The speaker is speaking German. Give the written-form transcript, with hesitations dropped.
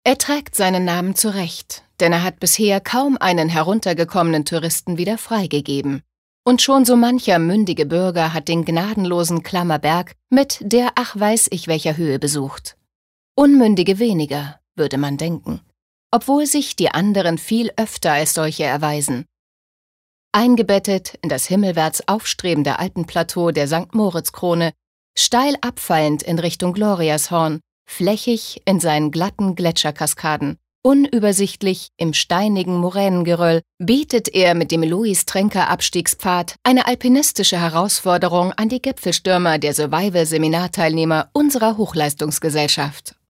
Er trägt seinen Namen zu Recht, denn er hat bisher kaum einen heruntergekommenen Touristen wieder freigegeben. Und schon so mancher mündige Bürger hat den gnadenlosen Klammerberg mit der ach weiß ich welcher Höhe besucht. Unmündige weniger, würde man denken, obwohl sich die anderen viel öfter als solche erweisen. Eingebettet in das himmelwärts aufstrebende Alpenplateau der St. Moritz-Krone, steil abfallend in Richtung Gloriashorn, flächig in seinen glatten Gletscherkaskaden, unübersichtlich im steinigen Moränengeröll, bietet er mit dem Louis-Trenker-Abstiegspfad eine alpinistische Herausforderung an die Gipfelstürmer der Survival-Seminarteilnehmer unserer Hochleistungsgesellschaft.